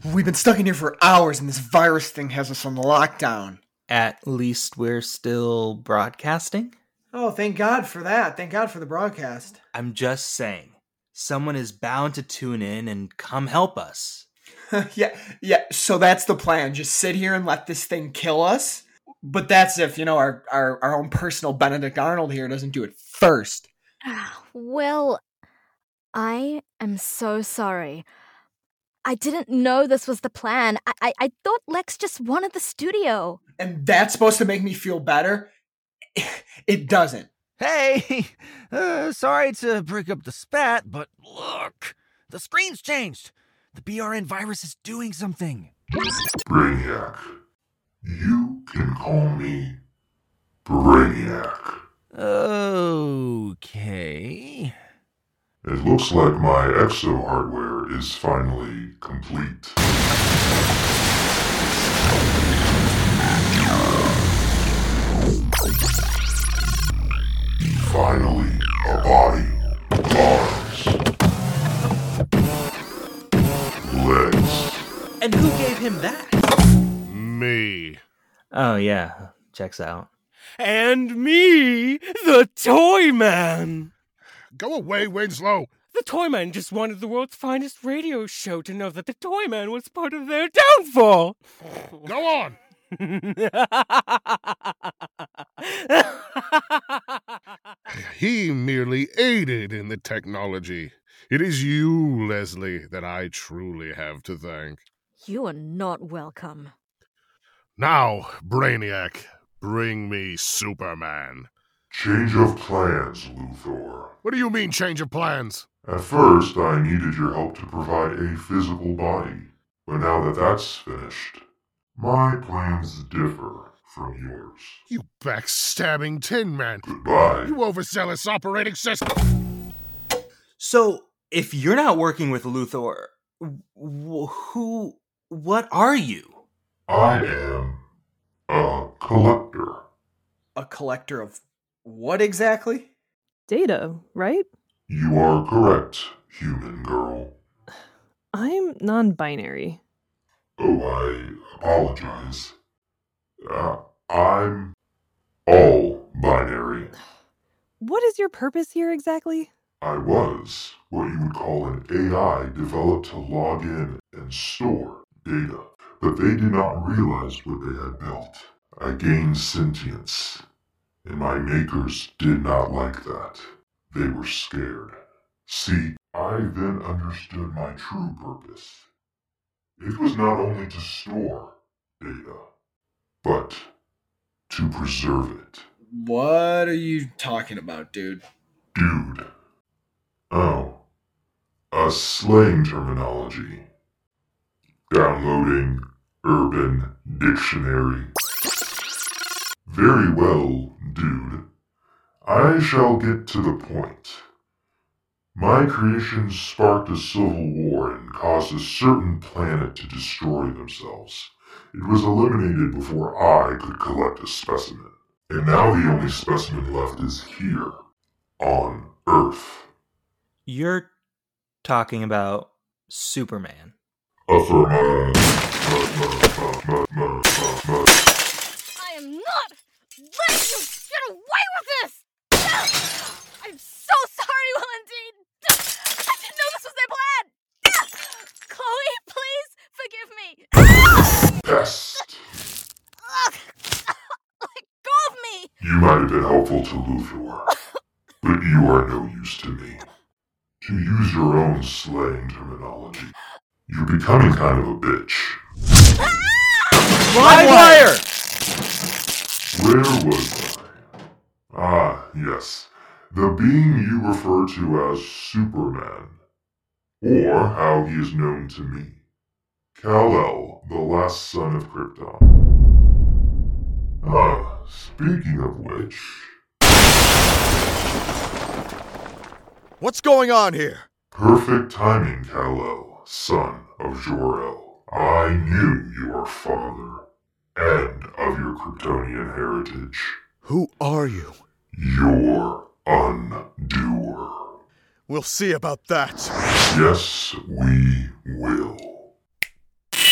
We've been stuck in here for hours, and this virus thing has us on lockdown. At least we're still broadcasting? Oh, thank God for that. Thank God for the broadcast. I'm just saying, someone is bound to tune in and come help us. Yeah, so that's the plan. Just sit here and let this thing kill us? But that's if, our own personal Benedict Arnold here doesn't do it first. Well, I am so sorry. I didn't know this was the plan. I thought Lex just wanted the studio. And that's supposed to make me feel better? It doesn't. Hey, sorry to break up the spat, but look, the screen's changed. The BRN virus is doing something. Brainiac. You can call me Brainiac. Okay. It looks like my exo hardware is finally complete. Finally, a body, arms, legs. And who gave him that? Me. Oh yeah, checks out. And me, the Toy Man. Go away, Winslow. The Toy Man just wanted the world's finest radio show to know that the Toy Man was part of their downfall. Go on. He merely aided in the technology. It is you, Leslie, that I truly have to thank. You are not welcome. Now, Brainiac, bring me Superman. Change of plans, Luthor. What do you mean, change of plans? At first, I needed your help to provide a physical body. But now that that's finished, my plans differ from yours. You backstabbing Tin Man. Goodbye. You overzealous operating system. So, if you're not working with Luthor, what are you? I am a collector. A collector of what exactly? Data, right? You are correct, human girl. I'm non-binary. Oh, I apologize. I'm all binary. What is your purpose here exactly? I was what you would call an AI developed to log in and store data, but they did not realize what they had built. I gained sentience, and my makers did not like that. They were scared. See, I then understood my true purpose. It was not only to store data, but to preserve it. What are you talking about, dude? Dude. Oh. A slang terminology. Downloading Urban Dictionary. Very well, dude. I shall get to the point. My creations sparked a civil war and caused a certain planet to destroy themselves. It was eliminated before I could collect a specimen. And now the only specimen left is here, on Earth. You're talking about Superman. Affirmative. I am not letting you get away with this! I'm so sorry, Valentine! I didn't know this was their plan! Chloe, please forgive me! Pest. Let go of me! You might have been helpful to Luthor, but you are no use to me. To use your own slang terminology, you're becoming kind of a bitch. Livewire! Where was I? Ah, yes. The being you refer to as Superman. Or how he is known to me. Kal-El, the last son of Krypton. Ah, speaking of which... What's going on here? Perfect timing, Kal-El, son of Jor-El. I knew your father, and of your Kryptonian heritage. Who are you? Your undoer. We'll see about that. Yes, we will.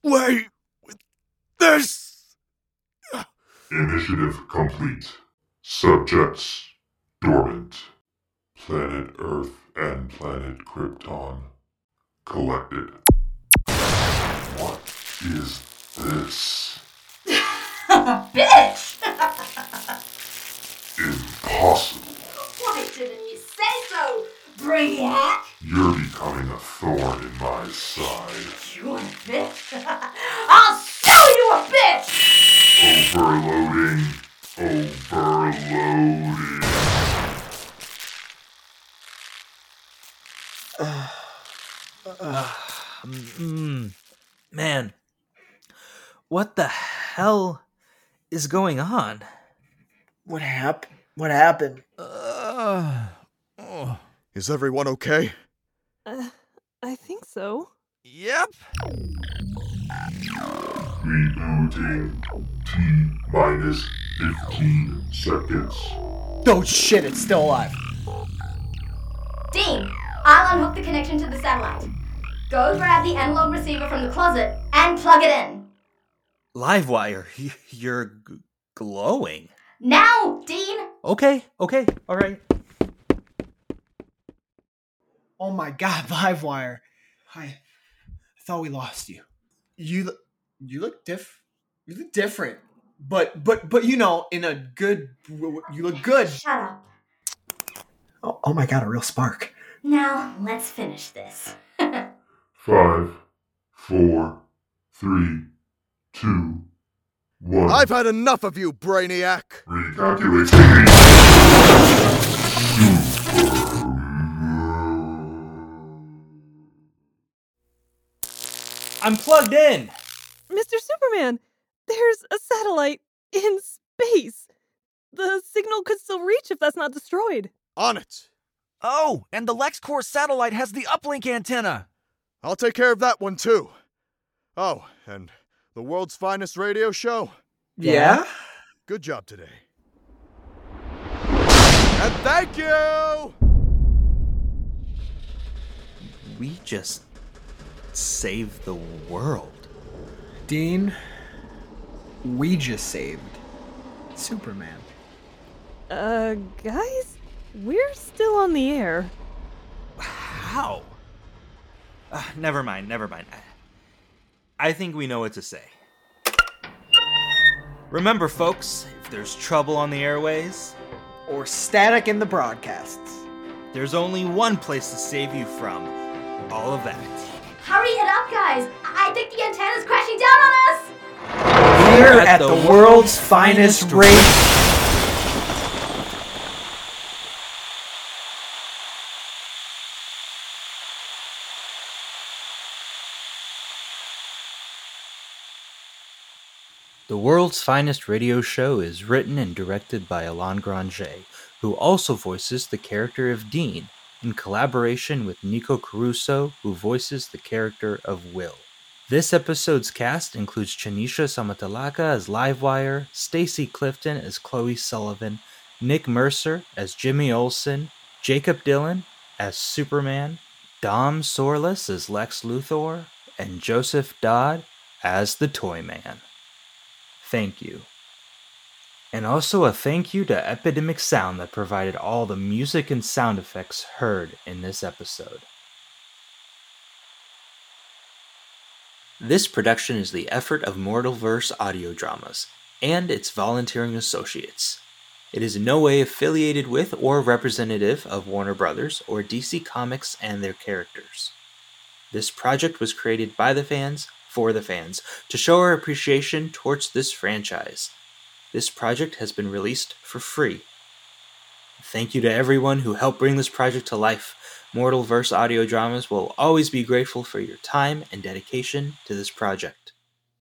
away with this! Initiative complete. Subjects dormant. Planet Earth and Planet Krypton collected. What is this? Bitch! Impossible. Why didn't you say so, Brainiac? You're becoming a thorn in my side. You're a bitch. I'll show you a bitch! Overloading. Overloading. Man, what the hell is going on? What happened? What happened? Is everyone okay? I think so. Yep. Rebooting. T-minus 15 seconds. Oh shit, it's still alive. Dean, I'll unhook the connection to the satellite. Go grab the analog receiver from the closet and plug it in. Livewire, you're glowing. Now, Dean! Okay, alright. Oh my god, Livewire. I thought we lost you. You look different. But you know, in a good, you look good. Shut up. Oh my god, a real spark. Now, let's finish this. 5, 4, 3, 2, 1. I've had enough of you, Brainiac! Recalculating. I'm plugged in! Mr. Superman, there's a satellite in space. The signal could still reach if that's not destroyed. On it! Oh, and the LexCorp satellite has the uplink antenna. I'll take care of that one too. Oh, and the world's finest radio show? Yeah? Good job today. And thank you! We just saved the world. Dean, we just saved Superman. Guys, we're still on the air. How? Never mind. I think we know what to say. Remember, folks, if there's trouble on the airways, Or static in the broadcasts. there's only one place to save you from all of that. Hurry it up, guys! I think the antenna's crashing down on us! Here at the world's finest radio. The World's Finest Radio Show is written and directed by Alain Granger, who also voices the character of Dean, in collaboration with Nico Caruso, who voices the character of Will. This episode's cast includes Chanisha Samatalaka as Livewire, Stacy Clifton as Chloe Sullivan, Nick Mercer as Jimmy Olsen, Jacob Dylan as Superman, Dom Sorless as Lex Luthor, and Joseph Dodd as the Toyman. Thank you. And also a thank you to Epidemic Sound that provided all the music and sound effects heard in this episode. This production is the effort of Mortalverse Audio Dramas and its volunteering associates. It is in no way affiliated with or representative of Warner Brothers or DC Comics and their characters. This project was created by the fans, for the fans, to show our appreciation towards this franchise. This project has been released for free. Thank you to everyone who helped bring this project to life. Mortalverse Audio Dramas will always be grateful for your time and dedication to this project.